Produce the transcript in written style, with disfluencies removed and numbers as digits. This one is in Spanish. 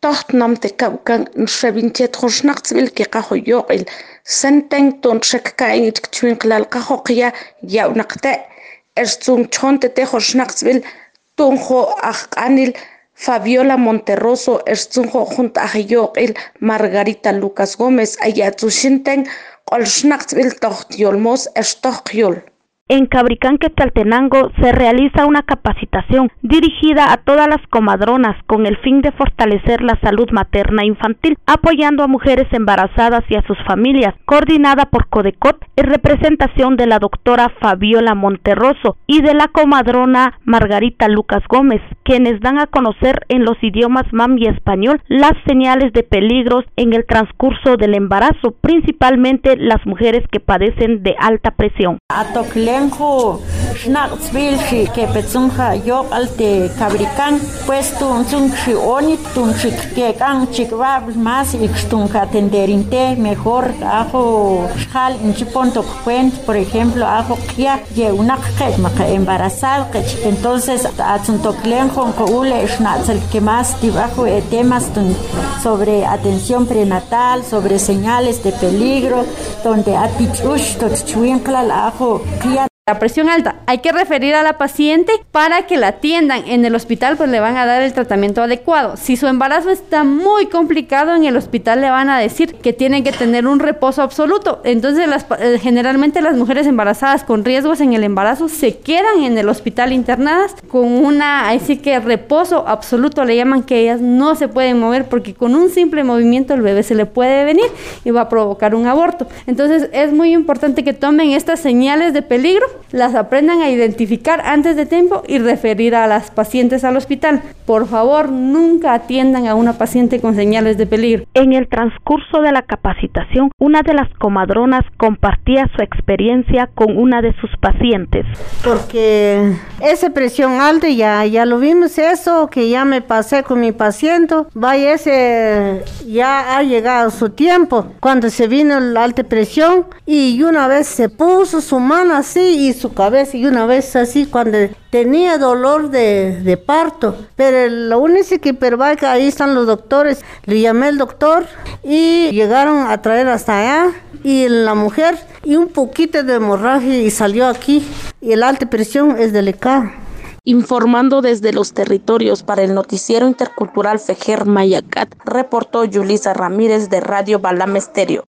tohtnam te kaukan nxebintiet hoxnaqtzbil ki qajo yoqil senten ton shekkain itkchuinqlal qajo qia yawnaqte erzung chonte te hoxnaqtzbil tunjo aqanil Fabiola Monterroso erzunjo junto a yoqil Margarita Lucas Gómez ayatsushinten qolxnaqtzbil tohtiolmos erstoqyol. En Cabricán, Quetzaltenango, se realiza una capacitación dirigida a todas las comadronas con el fin de fortalecer la salud materna e infantil, apoyando a mujeres embarazadas y a sus familias, coordinada por Codecot en representación de la doctora Fabiola Monterroso y de la comadrona Margarita Lucas Gómez, quienes dan a conocer en los idiomas mam y español las señales de peligros en el transcurso del embarazo, principalmente las mujeres que padecen de alta presión. Lenjo Schnatzbil que petzunja yo alte Cabricán pues tunzun onit tunchik kekan chikbab más y tunja tenderinte mejor ajo hal en chiponto cuent por ejemplo ajo kia ye una maca embarazada entonces atzuntok lenjo coule schnatzel que más debajo de temas sobre atención prenatal, sobre señales de peligro, donde atichush tochuinkla ajo kia. La presión alta, hay que referir a la paciente para que la atiendan en el hospital, pues le van a dar el tratamiento adecuado. Si su embarazo está muy complicado, en el hospital le van a decir que tienen que tener un reposo absoluto. Entonces generalmente las mujeres embarazadas con riesgos en el embarazo se quedan en el hospital internadas con así que reposo absoluto le llaman, que ellas no se pueden mover porque con un simple movimiento el bebé se le puede venir y va a provocar un aborto. Entonces es muy importante que tomen estas señales de peligro, las aprendan a identificar antes de tiempo y referir a las pacientes al hospital. Por favor, nunca atiendan a una paciente con señales de peligro. En el transcurso de la capacitación, una de las comadronas compartía su experiencia con una de sus pacientes. Porque esa presión alta ya lo vimos eso, que ya me pasé con mi paciente, vaya ya ha llegado su tiempo, cuando se vino la alta presión y una vez se puso su mano así y su cabeza y una vez así cuando tenía dolor de parto, pero lo único que ahí están los doctores, le llamé al doctor y llegaron a traer hasta allá y la mujer y un poquito de hemorragia y salió aquí y la alta presión es delicada. Informando desde los territorios para el noticiero intercultural Fejer Mayacat, reportó Yulisa Ramírez de Radio Balam Estéreo.